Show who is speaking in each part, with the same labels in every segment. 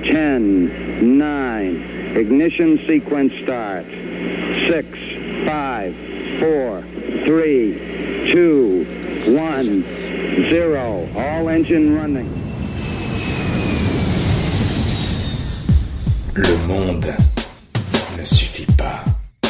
Speaker 1: 10, 9, ignition sequence start. 6, 5, 4, 3, 2, 1, 0. All engine running.
Speaker 2: Le monde ne suffit pas.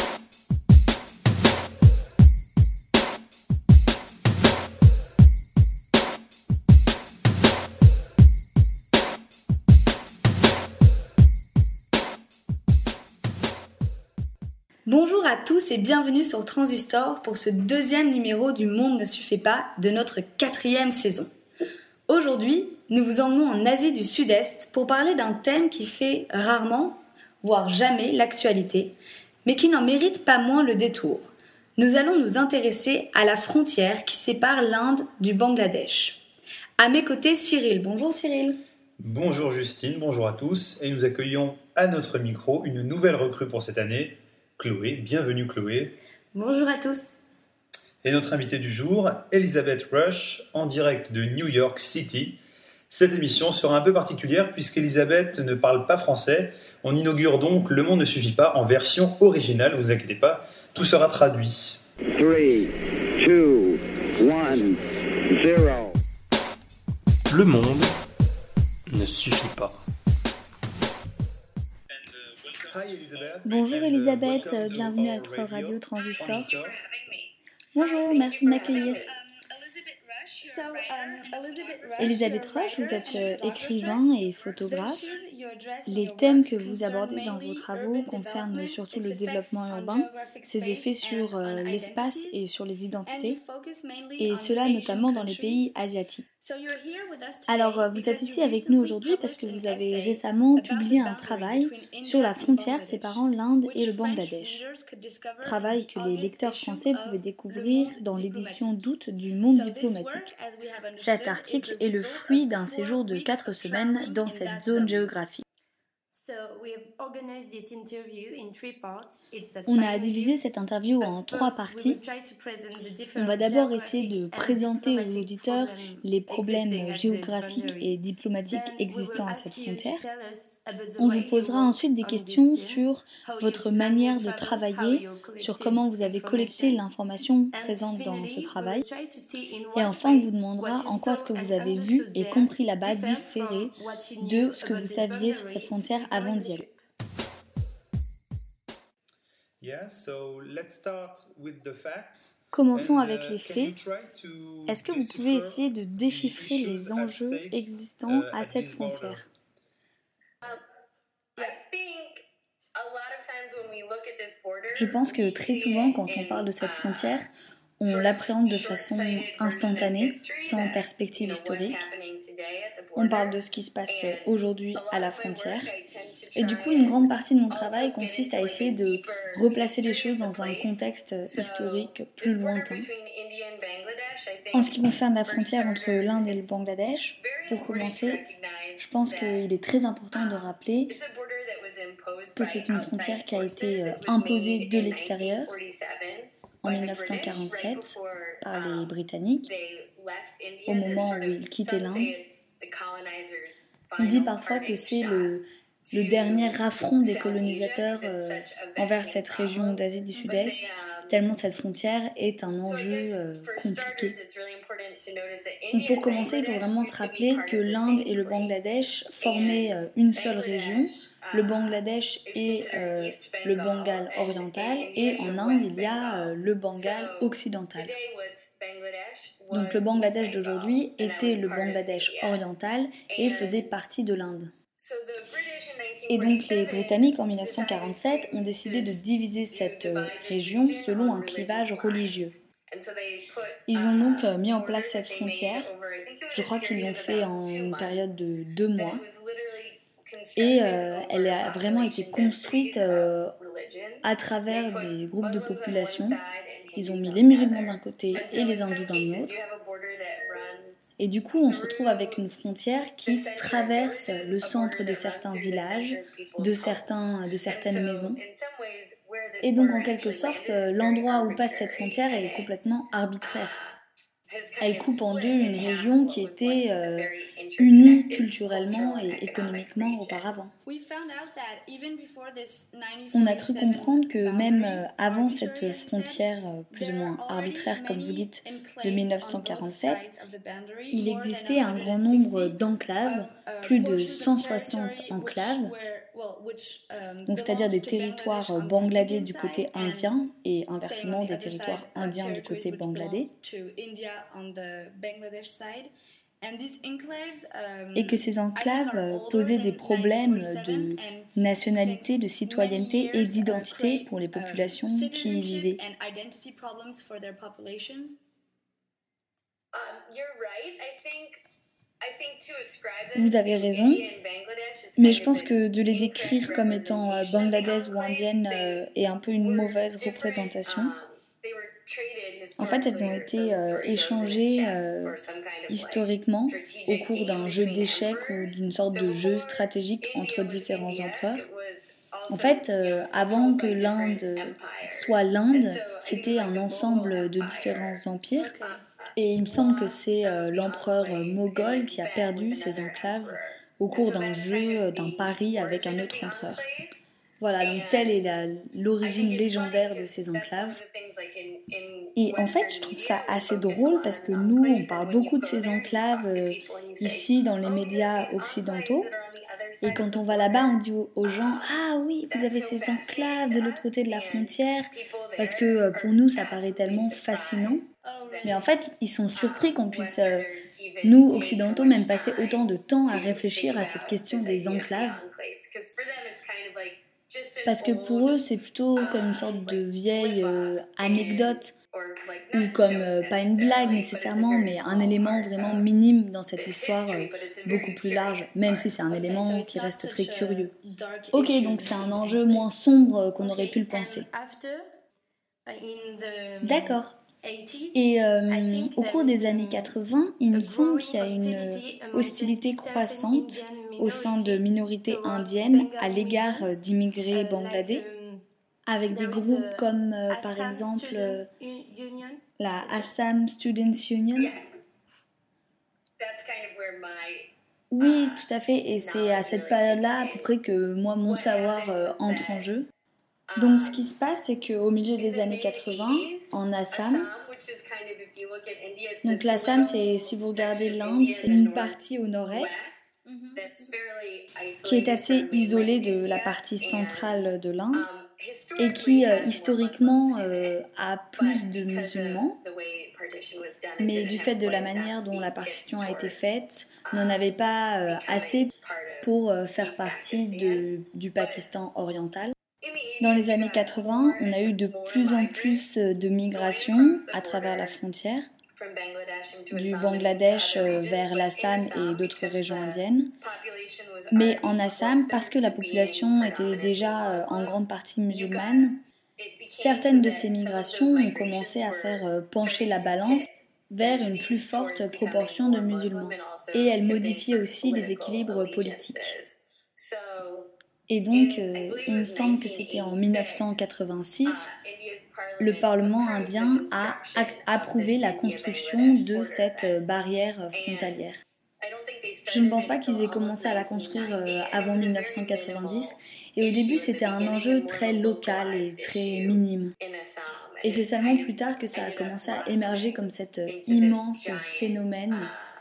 Speaker 3: Bonjour à tous et bienvenue sur Transistor pour ce deuxième numéro du Monde ne suffit pas de notre 4e saison. Aujourd'hui, nous vous emmenons en Asie du Sud-Est pour parler d'un thème qui fait rarement, voire jamais, l'actualité, mais qui n'en mérite pas moins le détour. Nous allons nous intéresser à la frontière qui sépare l'Inde du Bangladesh. À mes côtés, Cyril. Bonjour Cyril.
Speaker 4: Bonjour Justine, bonjour à tous, et nous accueillons à notre micro une nouvelle recrue pour cette année, Chloé. Bienvenue Chloé.
Speaker 5: Bonjour à tous.
Speaker 4: Et notre invitée du jour, Elizabeth Rush, en direct de New York City. Cette émission sera un peu particulière puisqu'Elizabeth ne parle pas français. On inaugure donc Le Monde ne suffit pas en version originale, vous inquiétez pas, tout sera traduit.
Speaker 1: 3, 2, 1, 0.
Speaker 6: Le monde ne suffit pas.
Speaker 3: Bonjour Elisabeth, bienvenue à notre radio Transistor. Bonjour, merci de m'accueillir. Elisabeth Rush, vous êtes écrivain et photographe. Les thèmes que vous abordez dans vos travaux concernent surtout le développement urbain, ses effets sur l'espace et sur les identités, et cela notamment dans les pays asiatiques. Alors, vous êtes ici avec nous aujourd'hui parce que vous avez récemment publié un travail sur la frontière séparant l'Inde et le Bangladesh. Travail que les lecteurs français pouvaient découvrir dans l'édition d'août du Monde diplomatique. Cet article est le fruit d'un séjour de 4 semaines dans cette zone géographique. On a divisé cette interview en 3 parties. On va d'abord essayer de présenter aux auditeurs les problèmes géographiques et diplomatiques existants à cette frontière. On vous posera ensuite des questions sur votre manière de travailler, sur comment vous avez collecté l'information présente dans ce travail. Et enfin, on vous demandera en quoi ce que vous avez vu et compris là-bas différait de ce que vous saviez sur cette frontière avant d'y aller. Commençons avec les faits. Est-ce que vous pouvez essayer de déchiffrer les enjeux existants à cette frontière ? Je pense que très souvent, quand on parle de cette frontière, on l'appréhende de façon instantanée, sans perspective historique. On parle de ce qui se passe aujourd'hui à la frontière. Et du coup, une grande partie de mon travail consiste à essayer de replacer les choses dans un contexte historique plus lointain. En ce qui concerne la frontière entre l'Inde et le Bangladesh, pour commencer, je pense qu'il est très important de rappeler que c'est une frontière qui a été imposée de l'extérieur en 1947 par les Britanniques, au moment où ils quittaient l'Inde. On dit parfois que c'est le dernier affront des colonisateurs envers cette région d'Asie du Sud-Est, tellement cette frontière est un enjeu compliqué. Donc pour commencer, il faut vraiment se rappeler que l'Inde et le Bangladesh formaient une seule région, le Bangladesh et le Bengale oriental, et en Inde, il y a le Bengale occidental. Donc le Bangladesh d'aujourd'hui était le Bangladesh oriental et faisait partie de l'Inde. Et donc les Britanniques en 1947 ont décidé de diviser cette région selon un clivage religieux. Ils ont donc mis en place cette frontière, je crois qu'ils l'ont fait en une période de 2 mois, et elle a vraiment été construite à travers des groupes de population. Ils ont mis les musulmans d'un côté et les hindous d'un autre. Et du coup, on se retrouve avec une frontière qui traverse le centre de certains villages, de certaines maisons. Et donc, en quelque sorte, l'endroit où passe cette frontière est complètement arbitraire. Elle coupe en deux une région qui était unis culturellement et économiquement auparavant. On a cru comprendre que même avant cette frontière plus ou moins arbitraire, comme vous dites, de 1947, il existait un grand nombre d'enclaves, plus de 160 enclaves, donc c'est-à-dire des territoires bangladais du côté indien et inversement des territoires indiens du côté bangladais. Et que ces enclaves posaient des problèmes de nationalité, de citoyenneté et d'identité pour les populations qui y vivaient. Vous avez raison, mais je pense que de les décrire comme étant bangladaises ou indiennes est un peu une mauvaise représentation. En fait, elles ont été échangées historiquement au cours d'un jeu d'échecs ou d'une sorte de jeu stratégique entre différents empereurs. En fait, avant que l'Inde soit l'Inde, c'était un ensemble de différents empires. Et il me semble que c'est l'empereur moghol qui a perdu ses enclaves au cours d'un jeu, d'un pari avec un autre empereur. Voilà, donc telle est l'origine légendaire de ces enclaves. Et en fait, je trouve ça assez drôle parce que nous, on parle beaucoup de ces enclaves ici dans les médias occidentaux. Et quand on va là-bas, on dit aux gens « Ah oui, vous avez ces enclaves de l'autre côté de la frontière » parce que pour nous, ça paraît tellement fascinant. Mais en fait, ils sont surpris qu'on puisse, nous, occidentaux, même passer autant de temps à réfléchir à cette question des enclaves. Parce que pour eux, c'est plutôt comme une sorte de vieille anecdote ou comme, pas une blague nécessairement, mais un élément vraiment minime dans cette histoire beaucoup plus large, même si c'est un élément qui reste très curieux. Ok, donc c'est un enjeu moins sombre qu'on aurait pu le penser. D'accord. Et au cours des années 80, il me semble qu'il y a une hostilité croissante au sein de minorités indiennes à l'égard d'immigrés bangladais, avec des groupes comme par exemple la Assam Students Union. Oui, tout à fait, et c'est à cette période-là à peu près que moi, mon savoir entre en jeu. Donc ce qui se passe, c'est qu'au milieu des années 80, en Assam, donc l'Assam, c'est, si vous regardez l'Inde, c'est une partie au nord-est qui est assez isolée de la partie centrale de l'Inde et qui historiquement a plus de musulmans, mais du fait de la manière dont la partition a été faite, n'en avait pas assez pour faire partie du Pakistan oriental. Dans les années 80, on a eu de plus en plus de migrations à travers la frontière, du Bangladesh vers l'Assam et d'autres régions indiennes. Mais en Assam, parce que la population était déjà en grande partie musulmane, certaines de ces migrations ont commencé à faire pencher la balance vers une plus forte proportion de musulmans. Et elles modifiaient aussi les équilibres politiques. Et donc, il me semble que c'était en 1986, le Parlement indien a approuvé la construction de cette barrière frontalière. Je ne pense pas qu'ils aient commencé à la construire avant 1990, et au début c'était un enjeu très local et très minime. Et c'est seulement plus tard que ça a commencé à émerger comme cet immense phénomène,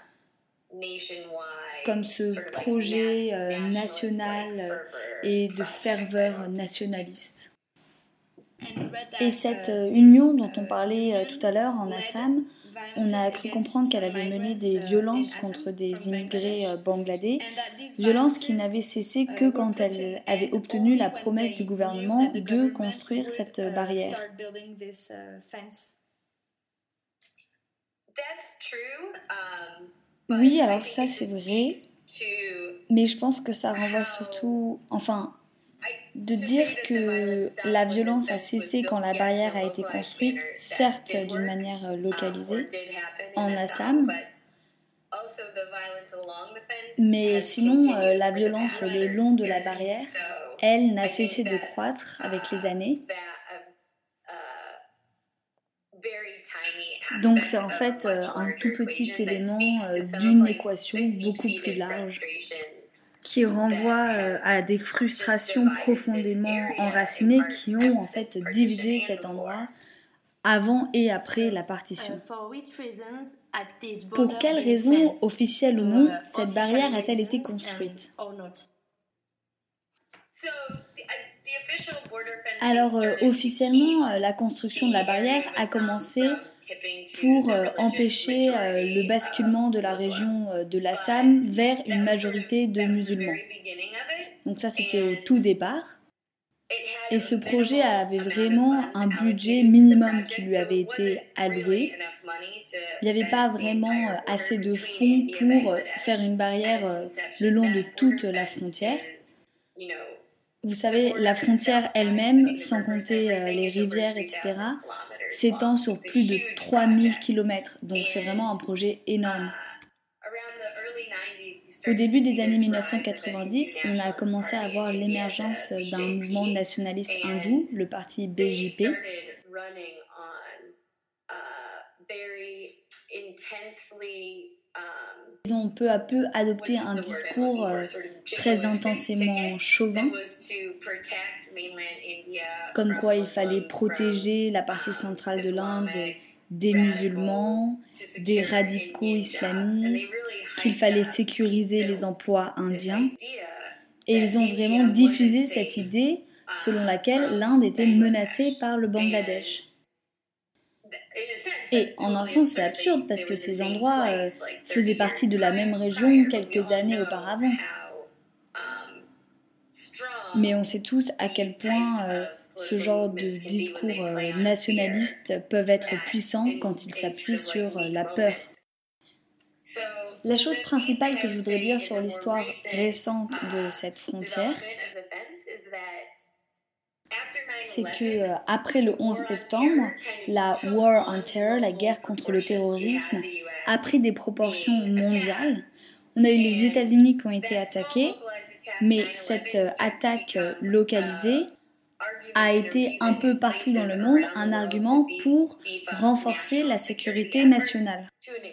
Speaker 3: comme ce projet national et de ferveur nationaliste. Et cette union dont on parlait tout à l'heure en Assam, on a cru comprendre qu'elle avait mené des violences contre des immigrés bangladais, violences qui n'avaient cessé que quand elle avait obtenu la promesse du gouvernement de construire cette barrière. Oui, alors ça c'est vrai, mais je pense que ça renvoie surtout, de dire que la violence a cessé quand la barrière a été construite, certes d'une manière localisée, en Assam, mais sinon la violence le long de la barrière, elle n'a cessé de croître avec les années. Donc c'est en fait un tout petit élément d'une équation beaucoup plus large qui renvoie à des frustrations profondément enracinées qui ont en fait divisé cet endroit avant et après la partition. Pour quelles raisons, officielles ou non, cette barrière a-t-elle été construite ? Alors, officiellement, la construction de la barrière a commencé pour empêcher le basculement de la région de l'Assam vers une majorité de musulmans. Donc ça, c'était au tout départ. Et ce projet avait vraiment un budget minimum qui lui avait été alloué. Il n'y avait pas vraiment assez de fonds pour faire une barrière le long de toute la frontière. Vous savez, la frontière elle-même, sans compter les rivières, etc., s'étend sur plus de 3000 km. Donc c'est vraiment un projet énorme. Au début des années 1990, on a commencé à voir l'émergence d'un mouvement nationaliste hindou, le parti BJP. Ils ont peu à peu adopté un discours très intensément chauvin, comme quoi il fallait protéger la partie centrale de l'Inde des musulmans, des radicaux islamistes, qu'il fallait sécuriser les emplois indiens. Et ils ont vraiment diffusé cette idée selon laquelle l'Inde était menacée par le Bangladesh. Et en un sens, c'est absurde parce que ces endroits faisaient partie de la même région quelques années auparavant. Mais on sait tous à quel point ce genre de discours nationalistes peuvent être puissants quand ils s'appuient sur la peur. La chose principale que je voudrais dire sur l'histoire récente de cette frontière, c'est que après le 11 septembre, la War on Terror, la guerre contre le terrorisme, a pris des proportions mondiales. On a eu les États-Unis qui ont été attaqués, mais cette attaque localisée a été un peu partout dans le monde un argument pour renforcer la sécurité nationale.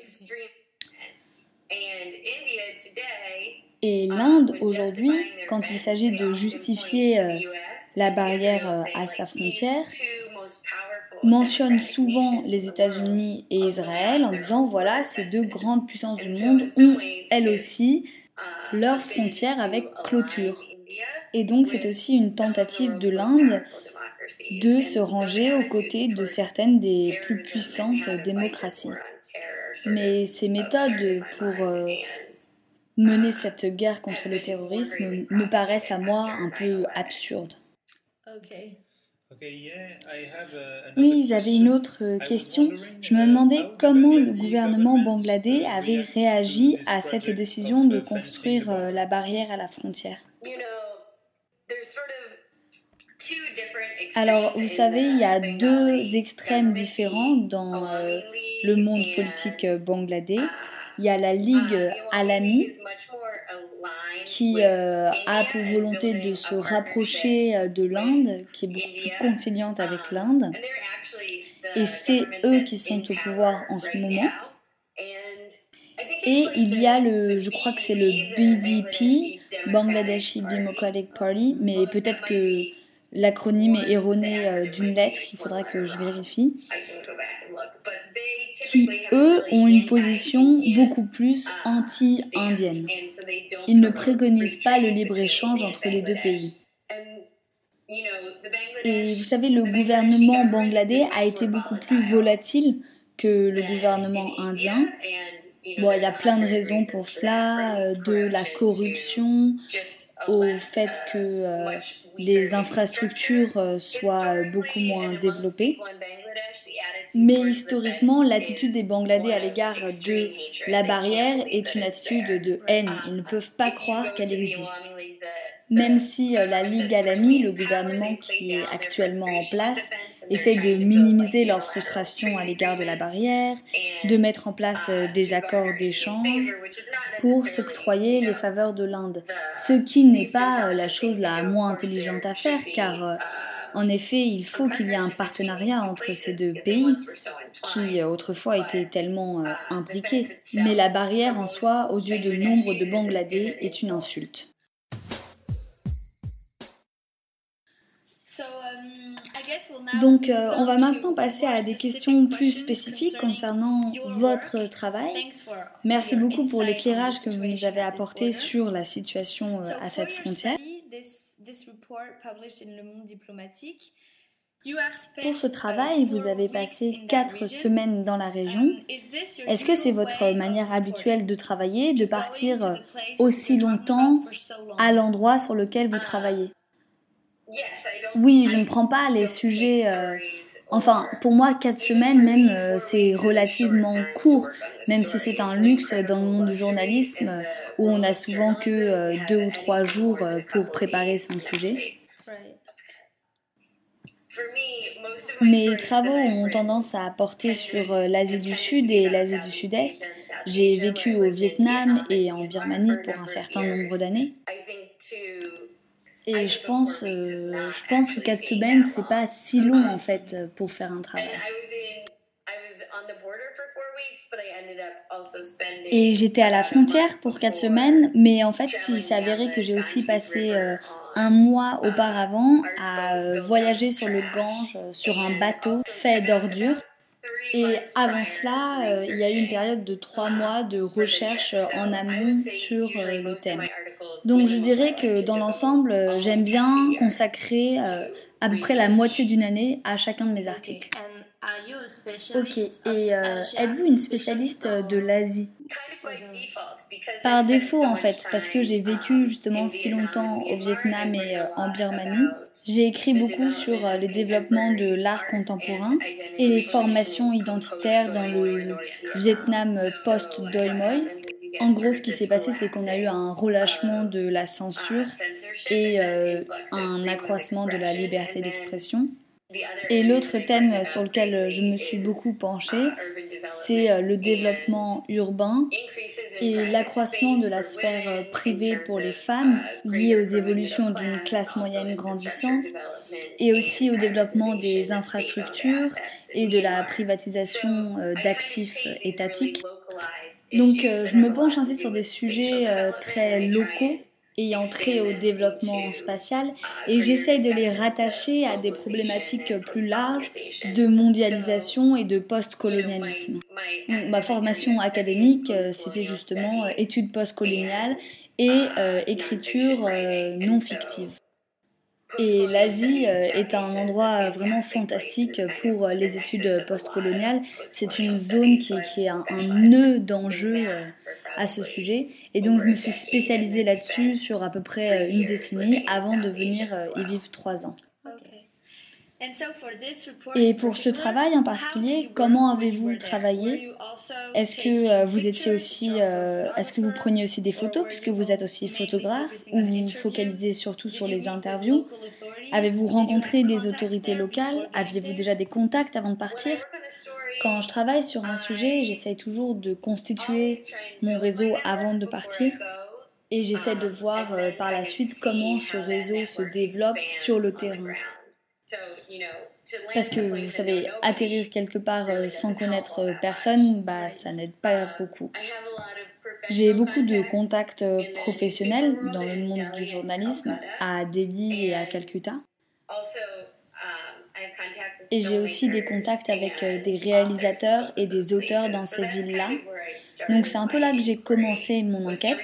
Speaker 3: Et l'Inde, aujourd'hui, quand il s'agit de justifier la barrière à sa frontière, mentionne souvent les États-Unis et Israël en disant voilà, ces deux grandes puissances du monde ont, elles aussi, leur frontière avec clôture. Et donc c'est aussi une tentative de l'Inde de se ranger aux côtés de certaines des plus puissantes démocraties. Mais ces méthodes pour mener cette guerre contre le terrorisme me paraissent à moi un peu absurdes. Oui, j'avais une autre question. Je me demandais comment le gouvernement bangladais avait réagi à cette décision de construire la barrière à la frontière. Alors, vous savez, il y a deux extrêmes différents dans le monde politique bangladais. Il y a la Ligue Alami qui a pour volonté de se rapprocher de l'Inde, qui est beaucoup plus conciliante avec l'Inde. Et c'est eux qui sont au pouvoir en ce moment. Et il y a je crois que c'est le BDP, Bangladeshi Democratic Party, mais peut-être que l'acronyme est erroné d'une lettre, il faudra que je vérifie, qui, eux, ont une position beaucoup plus anti-indienne. Ils ne préconisent pas le libre-échange entre les deux pays. Et vous savez, le gouvernement bangladais a été beaucoup plus volatile que le gouvernement indien. Bon, il y a plein de raisons pour cela, de la corruption, au fait que les infrastructures soient beaucoup moins développées. Mais historiquement, l'attitude des Bangladais à l'égard de la barrière est une attitude de haine. Ils ne peuvent pas croire qu'elle existe. Même si la Ligue Alami, le gouvernement qui est actuellement en place, essaie de minimiser leur frustration à l'égard de la barrière, de mettre en place des accords d'échange pour s'octroyer les faveurs de l'Inde. Ce qui n'est pas la chose la moins intelligente à faire, car En effet, il faut qu'il y ait un partenariat entre ces deux pays qui autrefois étaient tellement imbriqués. Mais la barrière en soi, aux yeux de nombre de Bangladais, est une insulte. Donc, on va maintenant passer à des questions plus spécifiques concernant votre travail. Merci beaucoup pour l'éclairage que vous nous avez apporté sur la situation à cette frontière. Pour ce travail, vous avez passé 4 semaines dans la région. Est-ce que c'est votre manière habituelle de travailler, de partir aussi longtemps à l'endroit sur lequel vous travaillez ? Oui, je ne prends pas les sujets... Enfin, pour moi, 4 semaines même, c'est relativement court, même si c'est un luxe dans le monde du journalisme où on n'a souvent que 2 ou 3 jours pour préparer son sujet. Mes travaux ont tendance à porter sur l'Asie du Sud et l'Asie du Sud-Est. J'ai vécu au Vietnam et en Birmanie pour un certain nombre d'années. Et je pense que 4 semaines, c'est pas si long en fait pour faire un travail. Et j'étais à la frontière pour 4 semaines, mais en fait, il s'est avéré que j'ai aussi passé un mois auparavant à voyager sur le Gange sur un bateau fait d'ordures. Et avant cela, il y a eu une période de 3 mois de recherche en amont sur le thème. Donc je dirais que dans l'ensemble, j'aime bien consacrer à peu près la moitié d'une année à chacun de mes articles. Ok, et êtes-vous une spécialiste de l'Asie ? Par défaut en fait, parce que j'ai vécu justement si longtemps au Vietnam et en Birmanie. J'ai écrit beaucoup sur le développement de l'art contemporain et les formations identitaires dans le Vietnam post-Doi Moi. En gros, ce qui s'est passé, c'est qu'on a eu un relâchement de la censure et un accroissement de la liberté d'expression. Et l'autre thème sur lequel je me suis beaucoup penchée, c'est le développement urbain et l'accroissement de la sphère privée pour les femmes liée aux évolutions d'une classe moyenne grandissante et aussi au développement des infrastructures et de la privatisation d'actifs étatiques. Donc je me penche ainsi sur des sujets très locaux ayant trait au développement spatial et j'essaye de les rattacher à des problématiques plus larges de mondialisation et de post-colonialisme. Donc, ma formation académique, c'était justement études post-coloniales et écriture non fictive. Et l'Asie est un endroit vraiment fantastique pour les études postcoloniales. C'est une zone qui est un nœud d'enjeux à ce sujet. Et donc je me suis spécialisée là-dessus sur à peu près une décennie avant de venir y vivre 3 ans. Et pour ce travail en particulier, comment avez-vous travaillé ? Est-ce que vous étiez aussi, est-ce que vous preniez aussi des photos puisque vous êtes aussi photographe ou vous vous focalisez surtout sur les interviews ? Avez-vous rencontré des autorités locales ? Aviez-vous déjà des contacts avant de partir ? Quand je travaille sur un sujet, j'essaye toujours de constituer mon réseau avant de partir et j'essaie de voir par la suite comment ce réseau se développe sur le terrain. Parce que vous savez, atterrir quelque part sans connaître personne, ça n'aide pas beaucoup. J'ai beaucoup de contacts professionnels dans le monde du journalisme, à Delhi et à Calcutta. Et j'ai aussi des contacts avec des réalisateurs et des auteurs dans ces villes-là. Donc c'est un peu là que j'ai commencé mon enquête.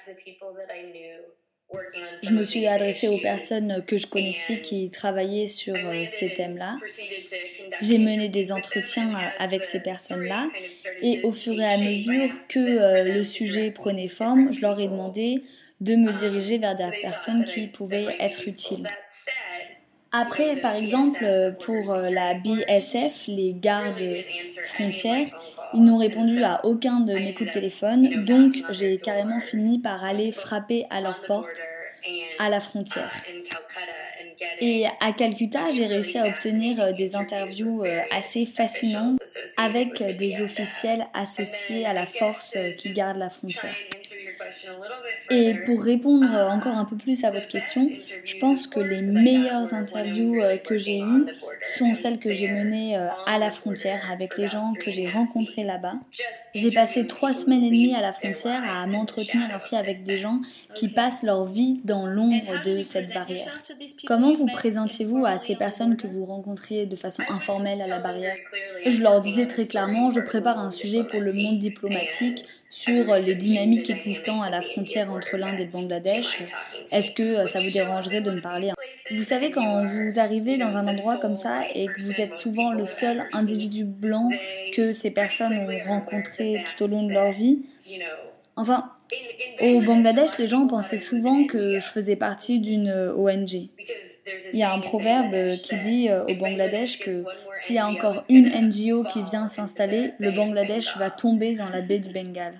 Speaker 3: Je me suis adressée aux personnes que je connaissais qui travaillaient sur ces thèmes-là. J'ai mené des entretiens avec ces personnes-là et au fur et à mesure que le sujet prenait forme, je leur ai demandé de me diriger vers des personnes qui pouvaient être utiles. Après, par exemple, pour la BSF, les gardes frontières, ils n'ont répondu à aucun de mes coups de téléphone, donc j'ai carrément fini par aller frapper à leur porte à la frontière. Et à Calcutta, j'ai réussi à obtenir des interviews assez fascinantes avec des officiels associés à la force qui garde la frontière. Et pour répondre encore un peu plus à votre question, je pense que les meilleures interviews que j'ai eues sont celles que j'ai menées à la frontière avec les gens que j'ai rencontrés là-bas. J'ai passé 3 semaines et demie à la frontière à m'entretenir ainsi avec des gens qui passent leur vie dans l'ombre de cette barrière. Comment vous présentiez-vous à ces personnes que vous rencontriez de façon informelle à la barrière? Je leur disais très clairement, je prépare un sujet pour le monde diplomatique sur les dynamiques existantes à la frontière entre l'Inde et le Bangladesh. Est-ce que ça vous dérangerait de me parler? Vous savez, quand vous arrivez dans un endroit comme ça et que vous êtes souvent le seul individu blanc que ces personnes ont rencontré tout au long de leur vie, enfin, au Bangladesh, les gens pensaient souvent que je faisais partie d'une ONG. Il y a un proverbe qui dit au Bangladesh que s'il y a encore une NGO qui vient s'installer, le Bangladesh va tomber dans la baie du Bengale.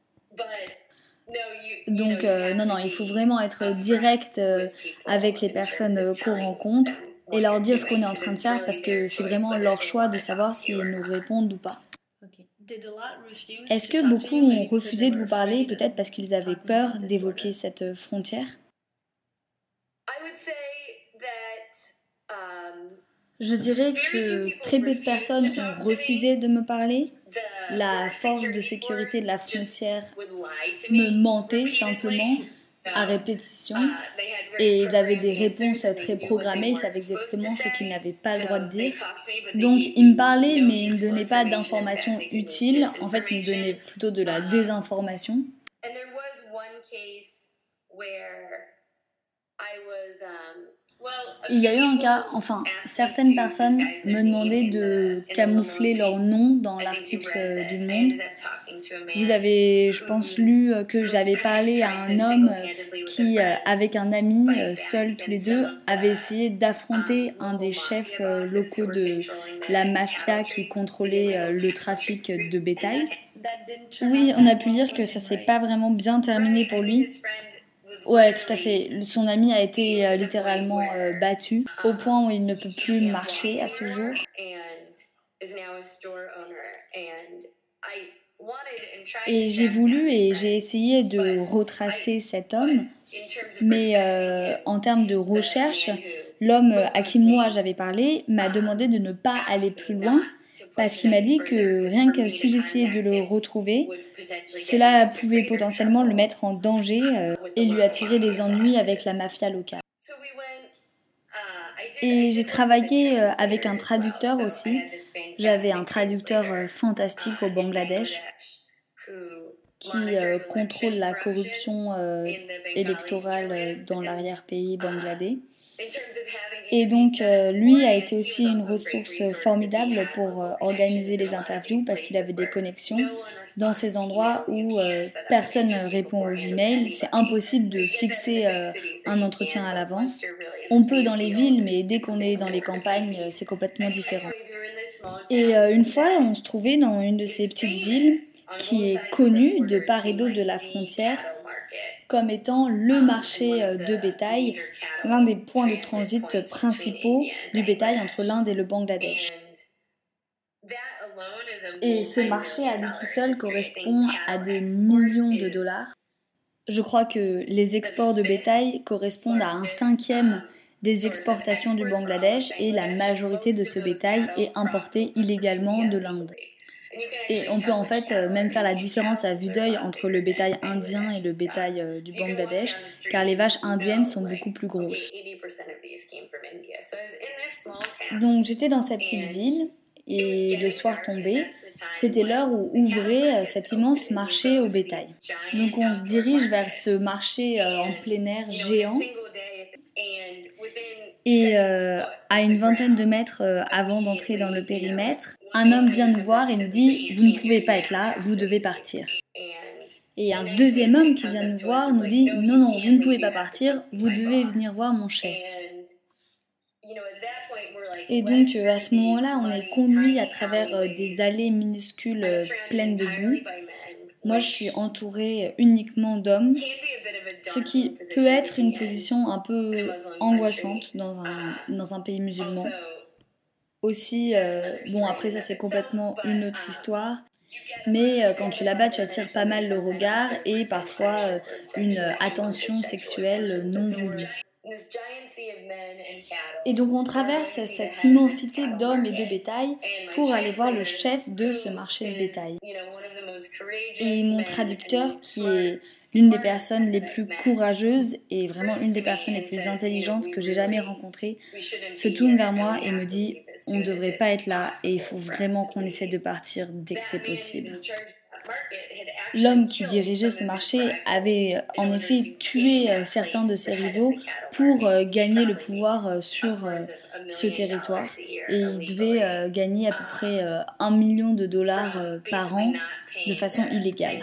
Speaker 3: Donc non, il faut vraiment être direct avec les personnes qu'on rencontre et leur dire ce qu'on est en train de faire parce que c'est vraiment leur choix de savoir s'ils nous répondent ou pas. Est-ce que beaucoup ont refusé de vous parler, peut-être parce qu'ils avaient peur d'évoquer cette frontière? Je dirais que très peu de personnes ont refusé de me parler. La force de sécurité de la frontière me mentait simplement à répétition et ils avaient des réponses très programmées, ils savaient exactement ce qu'ils n'avaient pas le droit de dire. Donc ils me parlaient mais ils ne me donnaient pas d'informations utiles, en fait ils me donnaient plutôt de la désinformation. Il y a eu un cas, enfin, certaines personnes me demandaient de camoufler leur nom dans l'article du Monde. Vous avez, je pense, lu que j'avais parlé à un homme qui, avec un ami, seuls tous les deux, avait essayé d'affronter un des chefs locaux de la mafia qui contrôlait le trafic de bétail. Oui, on a pu dire que ça s'est pas vraiment bien terminé pour lui. Ouais, tout à fait. Son ami a été littéralement battu au point où il ne peut plus marcher à ce jour. Et j'ai voulu et j'ai essayé de retracer cet homme, mais en termes de recherche, l'homme à qui moi j'avais parlé m'a demandé de ne pas aller plus loin parce qu'il m'a dit que rien que si j'essayais de le retrouver, cela pouvait potentiellement le mettre en danger et lui attirer des ennuis avec la mafia locale. Et j'ai travaillé avec un traducteur aussi. J'avais un traducteur fantastique au Bangladesh qui contrôle la corruption électorale dans l'arrière-pays bangladais. Et donc lui a été aussi une ressource formidable pour organiser les interviews parce qu'il avait des connexions dans ces endroits où personne ne répond aux emails. C'est impossible de fixer un entretien à l'avance. On peut dans les villes, mais dès qu'on est dans les campagnes, c'est complètement différent. Et une fois, on se trouvait dans une de ces petites villes qui est connue de part et d'autre de la frontière comme étant le marché de bétail, l'un des points de transit principaux du bétail entre l'Inde et le Bangladesh. Et ce marché à lui tout seul correspond à des millions de dollars. Je crois que les exports de bétail correspondent à 1/5 des exportations du Bangladesh et la majorité de ce bétail est importé illégalement de l'Inde. Et on peut en fait même faire la différence à vue d'œil entre le bétail indien et le bétail du Bangladesh, car les vaches indiennes sont beaucoup plus grosses. Donc j'étais dans cette petite ville et le soir tombé, c'était l'heure où ouvrait cet immense marché au bétail. Donc on se dirige vers ce marché en plein air géant. Et à une vingtaine de mètres avant d'entrer dans le périmètre, un homme vient nous voir et nous dit « Vous ne pouvez pas être là, vous devez partir ». Et un deuxième homme qui vient nous voir nous dit « Non, non, vous ne pouvez pas partir, vous devez venir voir mon chef ». Et donc à ce moment-là, on est conduit à travers des allées minuscules pleines de boue. Moi, je suis entourée uniquement d'hommes, ce qui peut être une position un peu angoissante dans un pays musulman. Aussi, bon après ça c'est complètement une autre histoire, Mais quand tu es là-bas, tu attires pas mal le regard et parfois une attention sexuelle non voulue. Et donc on traverse cette immensité d'hommes et de bétail pour aller voir le chef de ce marché de bétail. Et mon traducteur, qui est l'une des personnes les plus courageuses et vraiment une des personnes les plus intelligentes que j'ai jamais rencontrées, se tourne vers moi et me dit « On ne devrait pas être là et il faut vraiment qu'on essaie de partir dès que c'est possible ». L'homme qui dirigeait ce marché avait en effet tué certains de ses rivaux pour gagner le pouvoir sur ce territoire. Et il devait gagner à peu près $1 million par an de façon illégale.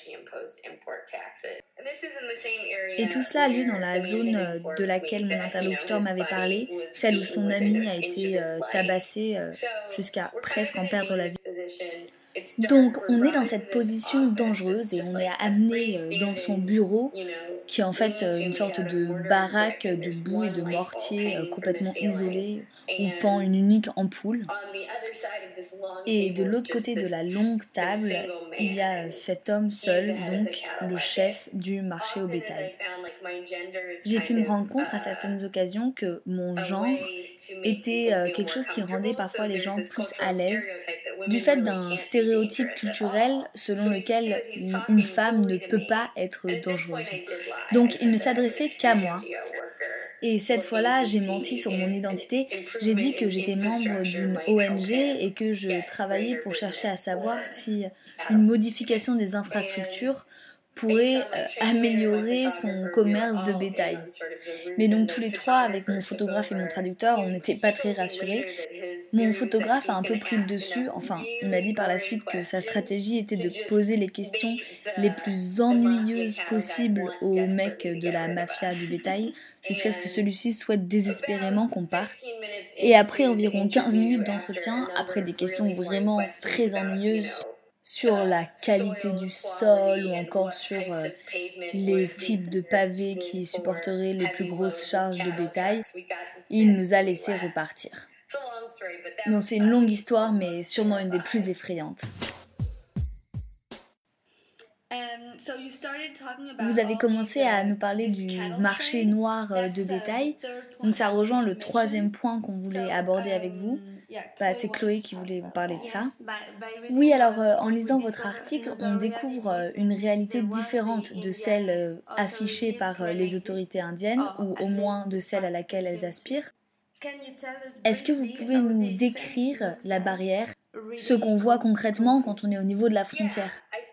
Speaker 3: Et tout cela a lieu dans la zone de laquelle mon interlocuteur m'avait parlé, celle où son ami a été tabassé jusqu'à presque en perdre la vie. Donc on est dans cette position dangereuse et on est amené dans son bureau qui est en fait une sorte de baraque de boue et de mortier complètement isolée où pend une unique ampoule. Et de l'autre côté de la longue table, il y a cet homme seul, donc le chef du marché au bétail. J'ai pu me rendre compte à certaines occasions que mon genre était quelque chose qui rendait parfois les gens plus à l'aise du fait d'un stéréotype culturel selon lequel une femme ne peut pas être dangereuse. Donc il ne s'adressait qu'à moi. Et cette fois-là, j'ai menti sur mon identité. J'ai dit que j'étais membre d'une ONG et que je travaillais pour chercher à savoir si une modification des infrastructures pourrait améliorer son commerce de bétail. Mais donc tous les trois, avec mon photographe et mon traducteur, on n'était pas très rassurés. Mon photographe a un peu pris le dessus, enfin, il m'a dit par la suite que sa stratégie était de poser les questions les plus ennuyeuses possibles au mec de la mafia du bétail, jusqu'à ce que celui-ci souhaite désespérément qu'on parte. Et après environ 15 minutes d'entretien, après des questions vraiment très ennuyeuses, sur la qualité du sol ou encore sur les types de pavés qui supporteraient les plus grosses charges de bétail, il nous a laissé repartir. Non, c'est une longue histoire, mais sûrement une des plus effrayantes. Vous avez commencé à nous parler du marché noir de bétail, donc ça rejoint le troisième point qu'on voulait aborder avec vous. C'est Chloé qui voulait vous parler de ça. Oui, alors en lisant votre article, on découvre une réalité différente de celle affichée par les autorités indiennes, ou au moins de celle à laquelle elles aspirent. Est-ce que vous pouvez nous décrire la barrière, ce qu'on voit concrètement quand on est au niveau de la frontière ?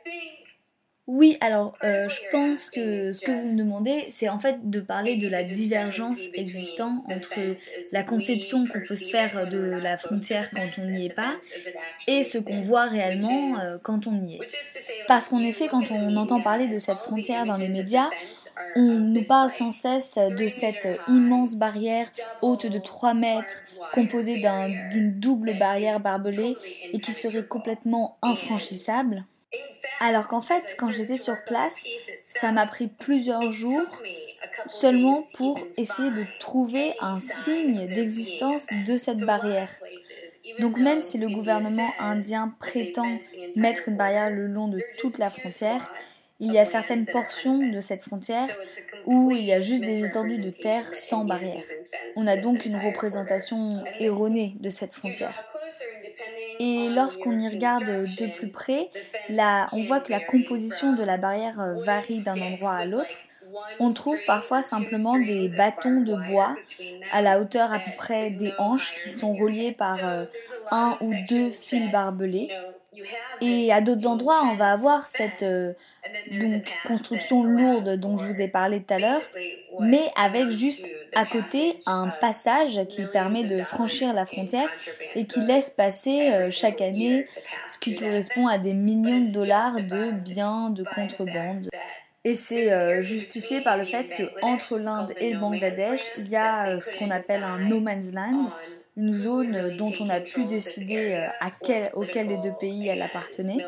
Speaker 3: Oui, alors je pense que ce que vous me demandez, c'est en fait de parler de la divergence existant entre la conception qu'on peut se faire de la frontière quand on n'y est pas et ce qu'on voit réellement quand on y est. Parce qu'en effet, quand on entend parler de cette frontière dans les médias, on nous parle sans cesse de cette immense barrière haute de 3 mètres, composée d'une double barrière barbelée et qui serait complètement infranchissable. Alors qu'en fait, quand j'étais sur place, ça m'a pris plusieurs jours seulement pour essayer de trouver un signe d'existence de cette barrière. Donc même si le gouvernement indien prétend mettre une barrière le long de toute la frontière, il y a certaines portions de cette frontière où il y a juste des étendues de terre sans barrière. On a donc une représentation erronée de cette frontière. Et lorsqu'on y regarde de plus près, on voit que la composition de la barrière varie d'un endroit à l'autre. On trouve parfois simplement des bâtons de bois à la hauteur à peu près des hanches qui sont reliés par 1 ou 2 fils barbelés. Et à d'autres endroits, on va avoir cette construction lourde dont je vous ai parlé tout à l'heure, mais avec juste à côté un passage qui permet de franchir la frontière et qui laisse passer chaque année ce qui correspond à des millions de dollars de biens de contrebande. Et c'est justifié par le fait qu'entre l'Inde et le Bangladesh, il y a ce qu'on appelle un no man's land, une zone dont on a pu décider auquel des deux pays elle appartenait.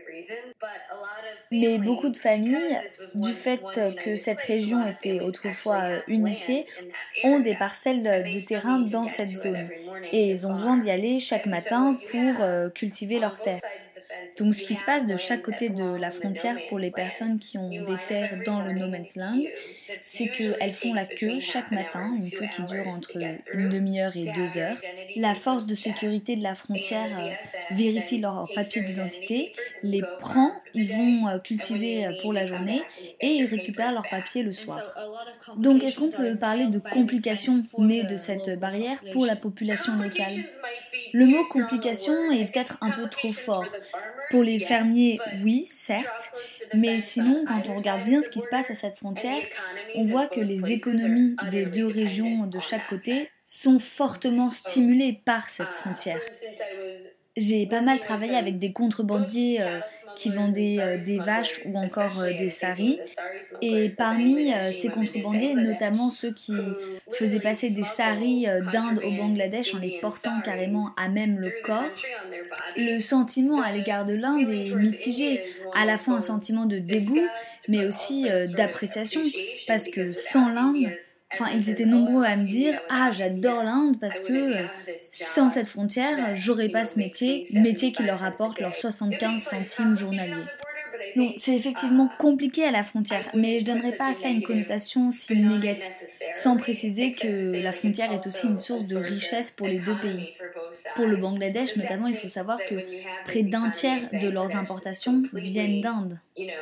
Speaker 3: Mais beaucoup de familles, du fait que cette région était autrefois unifiée, ont des parcelles de terrain dans cette zone. Et ils ont besoin d'y aller chaque matin pour cultiver leurs terres. Donc ce qui se passe de chaque côté de la frontière pour les personnes qui ont des terres dans le No Man's Land, c'est qu'elles font la queue chaque matin, une queue qui dure entre une demi-heure et 2 heures. La force de sécurité de la frontière vérifie leurs papiers d'identité, les prend, ils vont cultiver pour la journée et ils récupèrent leurs papiers le soir. Donc est-ce qu'on peut parler de complications nées de cette barrière pour la population locale ? Le mot complication est peut-être un peu trop fort. Pour les fermiers, oui, certes, mais sinon, quand on regarde bien ce qui se passe à cette frontière, on voit que les économies des deux régions de chaque côté sont fortement stimulées par cette frontière. J'ai pas mal travaillé avec des contrebandiers qui vendaient des vaches ou encore des saris. Et parmi ces contrebandiers, notamment ceux qui faisaient passer des saris d'Inde au Bangladesh en les portant carrément à même le corps, le sentiment à l'égard de l'Inde est mitigé, à la fois un sentiment de dégoût, mais aussi d'appréciation, parce que sans l'Inde, ils étaient nombreux à me dire « Ah, j'adore l'Inde parce que sans cette frontière, j'aurais pas ce métier qui leur rapporte leurs 75 centimes journaliers. » Donc c'est effectivement compliqué à la frontière, mais je donnerais pas à cela une connotation si négative, sans préciser que la frontière est aussi une source de richesse pour les deux pays. Pour le Bangladesh notamment, il faut savoir que près d'un tiers de leurs importations viennent d'Inde.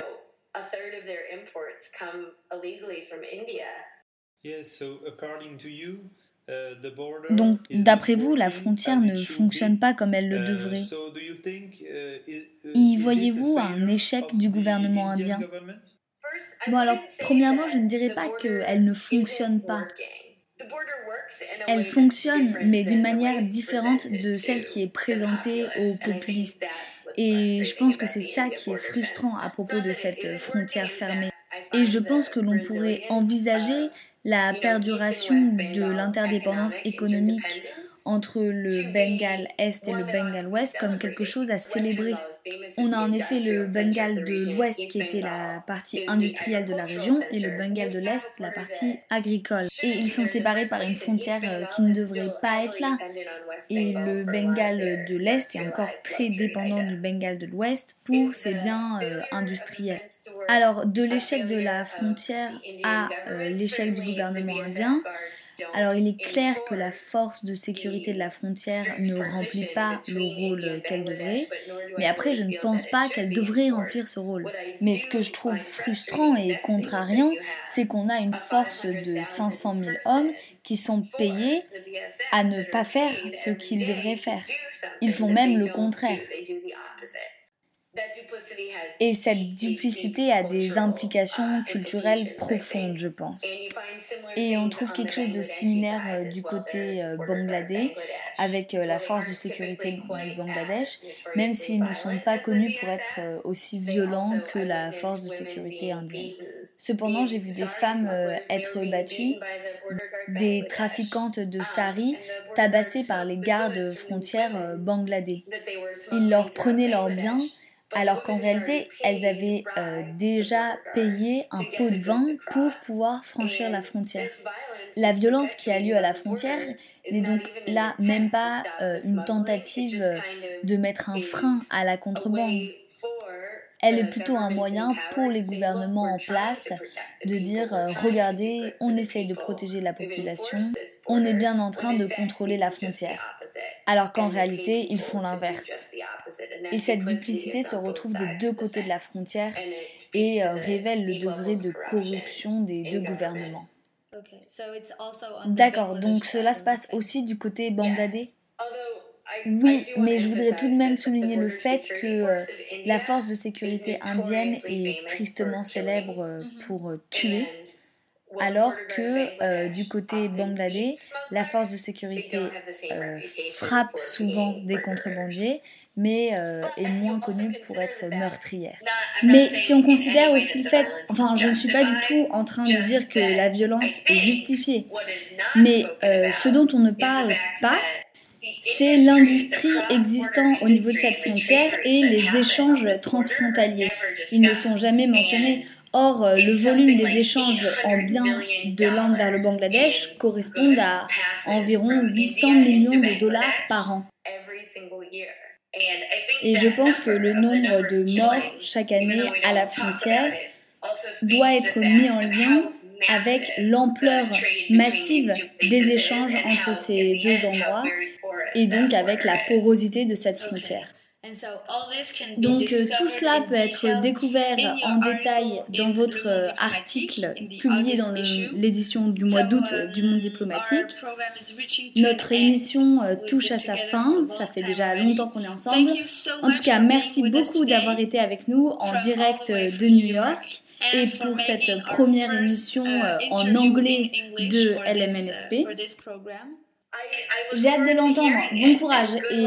Speaker 3: Donc, d'après vous, la frontière ne fonctionne pas comme elle le devrait. Y voyez-vous un échec du gouvernement indien ? Bon alors, premièrement, je ne dirais pas qu'elle ne fonctionne pas. Elle fonctionne, mais d'une manière différente de celle qui est présentée aux populistes. Et je pense que c'est ça qui est frustrant à propos de cette frontière fermée. Et je pense que l'on pourrait envisager la perduration de l'interdépendance économique entre le Bengale Est et le Bengale Ouest comme quelque chose à célébrer. On a en effet le Bengale de l'Ouest qui était la partie industrielle de la région et le Bengale de l'Est la partie agricole. Et ils sont séparés par une frontière qui ne devrait pas être là. Et le Bengale de l'Est est encore très dépendant du Bengale de l'Ouest pour ses biens industriels. Alors, de l'échec de la frontière à l'échec du gouvernement indien, alors il est clair que la force de sécurité de la frontière ne remplit pas le rôle qu'elle devrait, mais après je ne pense pas qu'elle devrait remplir ce rôle. Mais ce que je trouve frustrant et contrariant, c'est qu'on a une force de 500 000 hommes qui sont payés à ne pas faire ce qu'ils devraient faire. Ils font même le contraire. Et cette duplicité a des implications culturelles profondes, je pense. Et on trouve quelque chose de similaire du côté bangladais, avec la force de sécurité du Bangladesh, même s'ils ne sont pas connus pour être aussi violents que la force de sécurité indienne. Cependant, j'ai vu des femmes être battues, des trafiquantes de saris tabassées par les gardes frontières bangladais. Ils leur prenaient leurs biens, alors qu'en réalité, elles avaient déjà payé un pot de vin pour pouvoir franchir la frontière. La violence qui a lieu à la frontière n'est donc là même pas une tentative de mettre un frein à la contrebande. Elle est plutôt un moyen pour les gouvernements en place de dire « Regardez, on essaye de protéger la population, on est bien en train de contrôler la frontière ». Alors qu'en réalité, ils font l'inverse. Et cette duplicité se retrouve des deux côtés de la frontière et révèle le degré de corruption des deux gouvernements. D'accord, donc cela se passe aussi du côté bangladais ? Oui, mais je voudrais tout de même souligner le fait que la force de sécurité indienne est tristement célèbre pour tuer, alors que du côté bangladais, la force de sécurité frappe souvent des contrebandiers, mais est moins connue pour être meurtrière. Mais si on considère aussi le fait, je ne suis pas du tout en train de dire que la violence est justifiée, mais ce dont on ne parle pas, c'est l'industrie existant au niveau de cette frontière et les échanges transfrontaliers. Ils ne sont jamais mentionnés. Or, le volume des échanges en biens de l'Inde vers le Bangladesh correspond à environ 800 millions de dollars par an. Et je pense que le nombre de morts chaque année à la frontière doit être mis en lien avec l'ampleur massive des échanges entre ces deux endroits et donc avec la porosité de cette frontière. Donc tout cela peut être découvert en détail dans votre article publié dans l'édition du mois d'août du Monde diplomatique. Notre émission touche à sa fin, ça fait déjà longtemps qu'on est ensemble. En tout cas, merci beaucoup d'avoir été avec nous en direct de New York et pour cette première émission en anglais de LMNSP. J'ai hâte de l'entendre, bon courage et